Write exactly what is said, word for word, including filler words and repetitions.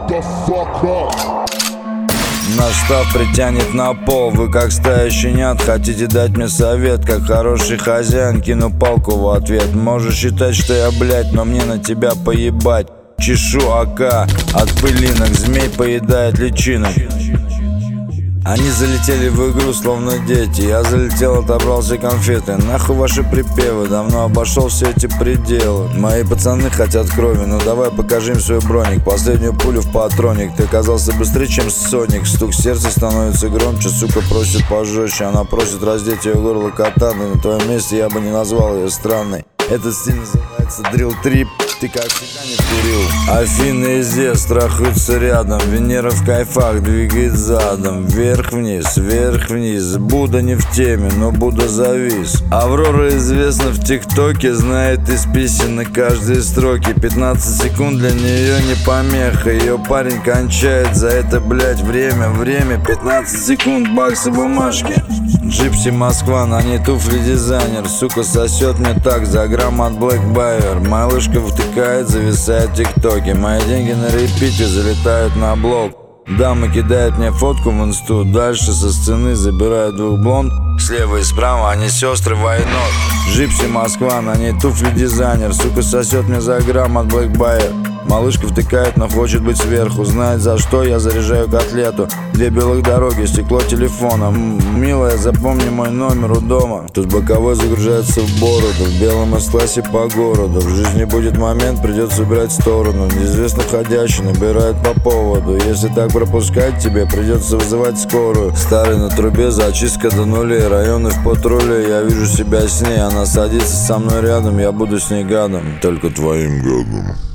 the fuck up. Наш став притянет на пол. Вы как стая щенят, хотите дать мне совет? Как хороший хозяин кину палку в ответ. Можешь считать, что я блядь, но мне на тебя поебать. Чешу АК от пылинок, змей поедает личинок. Они залетели в игру, словно дети. Я залетел, отобрал все конфеты. Нахуй ваши припевы, давно обошел все эти пределы. Мои пацаны хотят крови, ну давай покажи им свой броник. Последнюю пулю в патроник. Ты оказался быстрее, чем Соник. Стук сердца становится громче, сука просит пожестче. Она просит раздеть ее горло катаны. На твоем месте я бы не назвал ее странной. Этот стиль называется дрил трип. Ты как всегда не курил. Афина и Зевс трахаются рядом. Венера в кайфах двигает задом. Вверх-вниз, вверх-вниз. Будда не в теме, но Будда завис. Аврора известна в ТикТоке. Знает из песен на каждой строке. пятнадцать секунд для нее не помеха. Ее парень кончает за это, блять, время, время. пятнадцать секунд, баксы, бумажки. Джипси Москва, на ней туфли дизайнер. Сука сосет мне так за грамм от Black Bayer. Малышка втыкает, зависает в ТикТоке. Мои деньги на репите залетают на блог. Дамы кидают мне фотку в инсту. Дальше со сцены забирают двух блонд. Слева и справа они сестры войнот. Джипси Москва, на ней туфли дизайнер. Сука сосет мне за грамм от Black Bayer. Малышка втыкает, но хочет быть сверху. Знает за что я заряжаю котлету. Две белых дороги, стекло телефона. М-м, милая, запомни мой номер у дома. Тут боковой загружается в бороду. В белом эс-классе по городу. В жизни будет момент, придется убирать сторону. Неизвестно ходящий набирает по поводу. Если так пропускать, тебе придется вызывать скорую. Старый на трубе, зачистка до нулей. Районы в патруле, я вижу себя с ней. Она садится со мной рядом, я буду с ней гадом. Только твоим гадом.